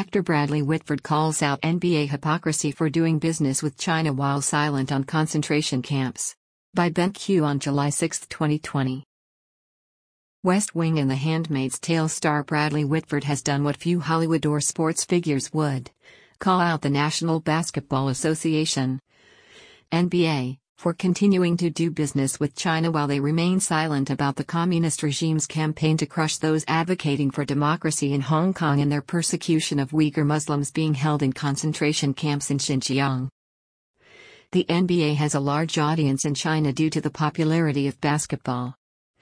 Actor Bradley Whitford calls out NBA hypocrisy for doing business with China while silent on concentration camps. By BenQ on July 6, 2020. West Wing and The Handmaid's Tale star Bradley Whitford has done what few Hollywood or sports figures would: call out the National Basketball Association, NBA, for continuing to do business with China while they remain silent about the communist regime's campaign to crush those advocating for democracy in Hong Kong and their persecution of Uyghur Muslims being held in concentration camps in Xinjiang. The NBA has a large audience in China due to the popularity of basketball.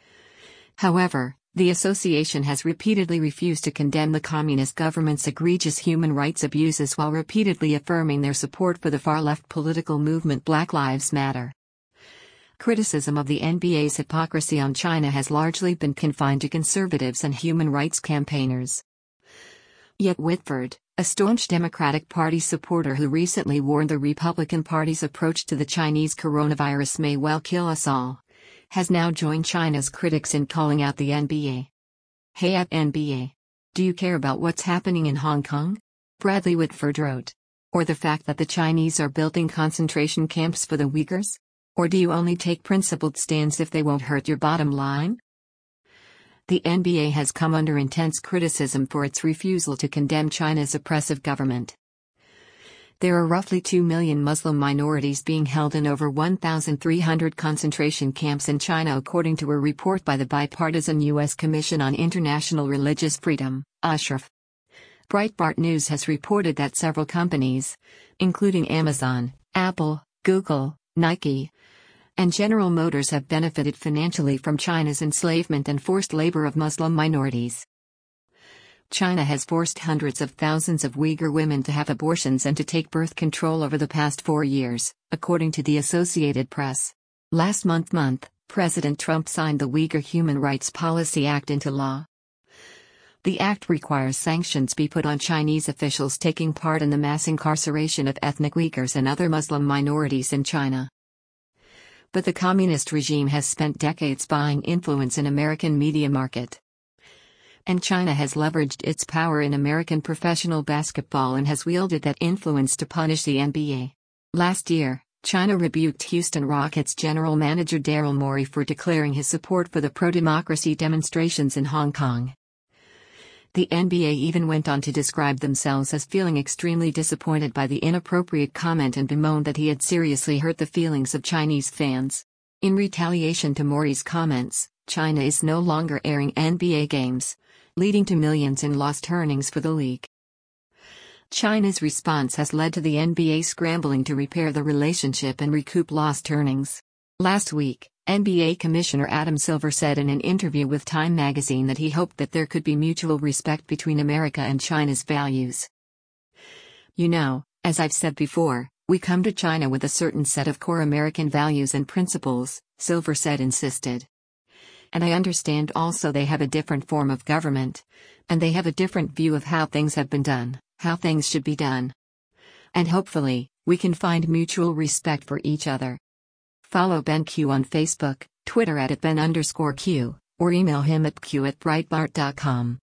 However, the association has repeatedly refused to condemn the communist government's egregious human rights abuses while repeatedly affirming their support for the far-left political movement Black Lives Matter. Criticism of the NBA's hypocrisy on China has largely been confined to conservatives and human rights campaigners. Yet Whitford, a staunch Democratic Party supporter who recently warned the Republican Party's approach to the Chinese coronavirus may well kill us all, has now joined China's critics in calling out the NBA. "Hey at NBA. Do you care about what's happening in Hong Kong?" Bradley Whitford wrote. "Or the fact that the Chinese are building concentration camps for the Uyghurs? Or do you only take principled stands if they won't hurt your bottom line?" The NBA has come under intense criticism for its refusal to condemn China's oppressive government. There are roughly 2 million Muslim minorities being held in over 1,300 concentration camps in China, according to a report by the bipartisan U.S. Commission on International Religious Freedom, Ashraf. Breitbart News has reported that several companies, including Amazon, Apple, Google, Nike, and General Motors, have benefited financially from China's enslavement and forced labor of Muslim minorities. China has forced hundreds of thousands of Uyghur women to have abortions and to take birth control over the past 4 years, according to the Associated Press. Last month, President Trump signed the Uyghur Human Rights Policy Act into law. The act requires sanctions be put on Chinese officials taking part in the mass incarceration of ethnic Uyghurs and other Muslim minorities in China. But the communist regime has spent decades buying influence in American media market. And China has leveraged its power in American professional basketball and has wielded that influence to punish the NBA. Last year, China rebuked Houston Rockets general manager Daryl Morey for declaring his support for the pro-democracy demonstrations in Hong Kong. The NBA even went on to describe themselves as feeling extremely disappointed by the inappropriate comment and bemoaned that he had seriously hurt the feelings of Chinese fans. In retaliation to Morey's comments, China is no longer airing NBA games, leading to millions in lost earnings for the league. China's response has led to the NBA scrambling to repair the relationship and recoup lost earnings. Last week, NBA Commissioner Adam Silver said in an interview with Time magazine that he hoped that there could be mutual respect between America and China's values. "You know, as I've said before, we come to China with a certain set of core American values and principles," Silver said insisted. "And I understand also they have a different form of government, and they have a different view of how things have been done, how things should be done. And hopefully, we can find mutual respect for each other." Follow BenQ on Facebook, Twitter @Ben_Q, or email him at q@breitbart.com.